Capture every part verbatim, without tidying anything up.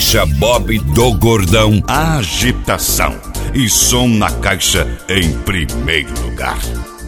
Caixa Bob do Gordão, agitação e som na caixa em primeiro lugar.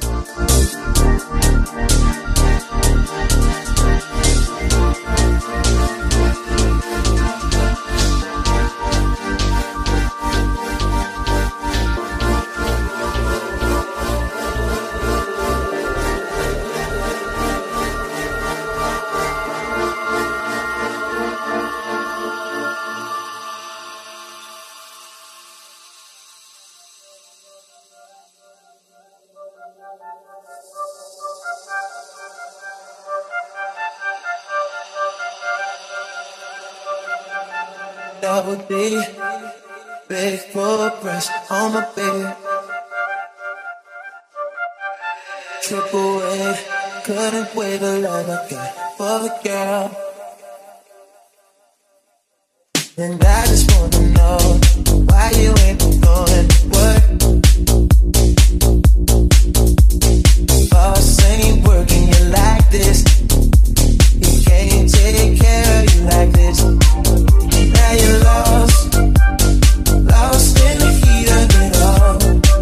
Double D, big full press on my bed. Triple A, couldn't wait the love I got for the girl. And I just wanna know why you ain't going to work. Boss ain't working you like this. He can't take care of you like this. Now you're lost, lost in the heat of it all.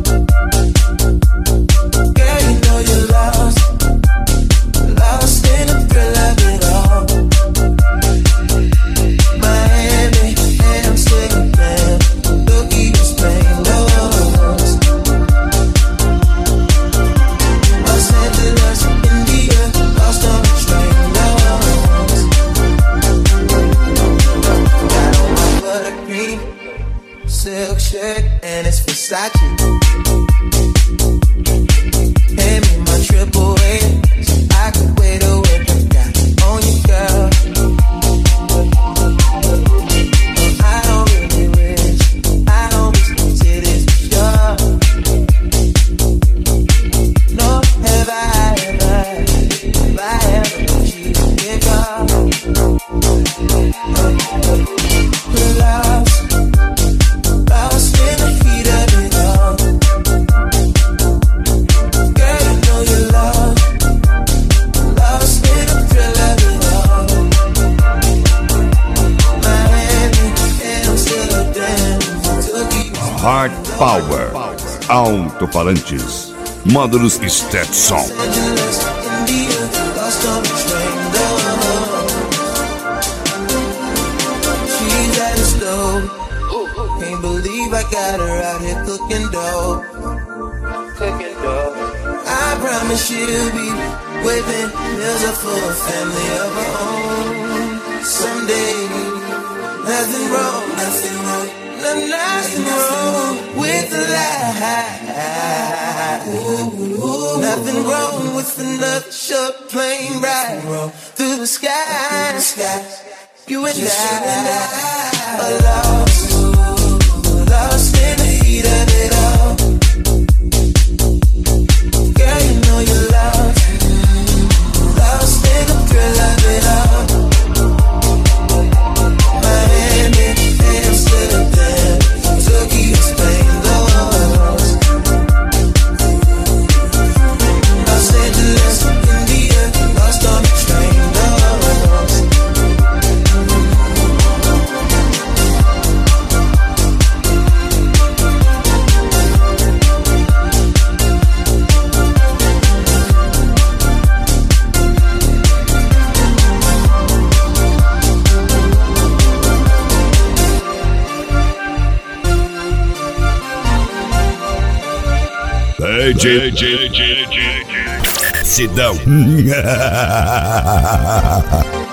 Girl, you know you're lost, lost in the thrill of it all. Miami, Amsterdam, Tokyo, Spain, lost. Los Angeles, India, lost on the train, lost. Got on my buttercream silk shirt and it's Versace. Hand me my triple A so I can wait a whip I got on you, girl. I don't really wish, I don't wish the titties for sure. No, have I ever, have I ever cheated with God? We're lost, lost in the heat of it all. Girl, you know you're lost, lost in the thrill of it all. Miami, Amsterdam, Tokyo. Hard Power, alto-falantes, módulos Stetson. Los Angeles, India, lost on the train, though. She's at the stove. Can't believe I got her out here cooking dough. Cooking dough. I promise she'll be whipping meals up for a family of her own. Someday, nothing wrong, nothing wrong, no- nothing wrong with the life. Nothing wrong with another short plane ride through the sky. You and I are lost, lost in the heat of it all. Girl, you know you're lost, lost in the thrill of it all. Miami, Amsterdam, Tokyo, Spain, lost. Los Angeles, India, lost on the train, lost. D J, D J, D J, Sidão.